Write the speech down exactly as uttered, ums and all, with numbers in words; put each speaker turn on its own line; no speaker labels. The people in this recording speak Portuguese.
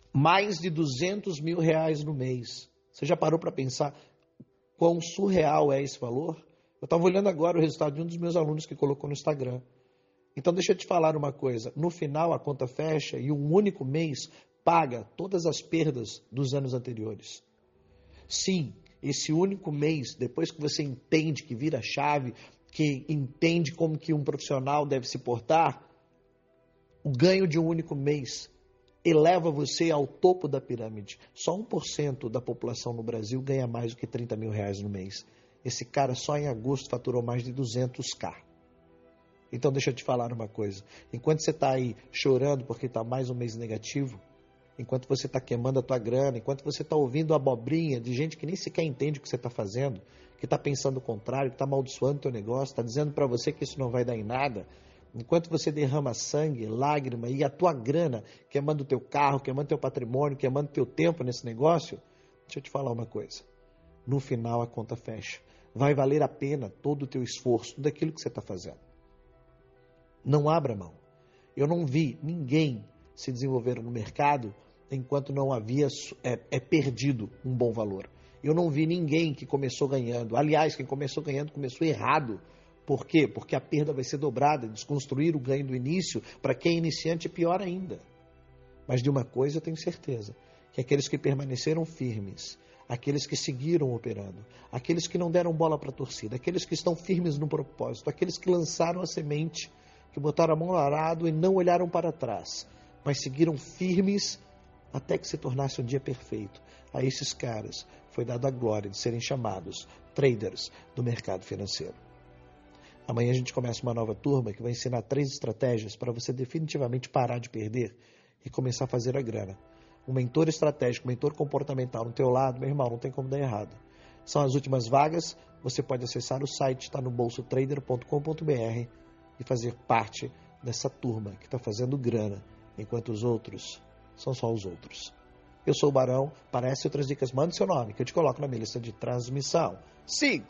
mais de duzentos mil reais no mês. Você já parou para pensar quão surreal é esse valor? Eu estava olhando agora o resultado de um dos meus alunos que colocou no Instagram. Então deixa eu te falar uma coisa, no final a conta fecha e um único mês paga todas as perdas dos anos anteriores. Sim, esse único mês, depois que você entende que vira chave, que entende como que um profissional deve se portar, o ganho de um único mês eleva você ao topo da pirâmide. Só um por cento da população no Brasil ganha mais do que trinta mil reais no mês. Esse cara só em agosto faturou mais de duzentos mil. Então deixa eu te falar uma coisa. Enquanto você está aí chorando porque está mais um mês negativo, enquanto você está queimando a tua grana, enquanto você está ouvindo abobrinha de gente que nem sequer entende o que você está fazendo, que está pensando o contrário, que está amaldiçoando o teu negócio, está dizendo para você que isso não vai dar em nada, enquanto você derrama sangue, lágrima e a tua grana, queimando o teu carro, queimando o teu patrimônio, queimando o teu tempo nesse negócio, deixa eu te falar uma coisa. No final a conta fecha. Vai valer a pena todo o teu esforço, tudo aquilo que você está fazendo. Não abra mão. Eu não vi ninguém se desenvolver no mercado enquanto não havia é, é perdido um bom valor. Eu não vi ninguém que começou ganhando. Aliás, quem começou ganhando começou errado. Por quê? Porque a perda vai ser dobrada. Desconstruir o ganho do início, para quem é iniciante, é pior ainda. Mas de uma coisa eu tenho certeza, que aqueles que permaneceram firmes, aqueles que seguiram operando, aqueles que não deram bola para a torcida, aqueles que estão firmes no propósito, aqueles que lançaram a semente, que botaram a mão no arado e não olharam para trás, mas seguiram firmes até que se tornasse um dia perfeito. A esses caras foi dada a glória de serem chamados traders do mercado financeiro. Amanhã a gente começa uma nova turma que vai ensinar três estratégias para você definitivamente parar de perder e começar a fazer a grana. Um mentor estratégico, um mentor comportamental no teu lado, meu irmão, não tem como dar errado. São as últimas vagas, você pode acessar o site, está no bolso trader ponto com ponto b r e fazer parte dessa turma que está fazendo grana, enquanto os outros são só os outros. Eu sou o Barão, para essas e outras dicas, mande seu nome, que eu te coloco na minha lista de transmissão. Siga!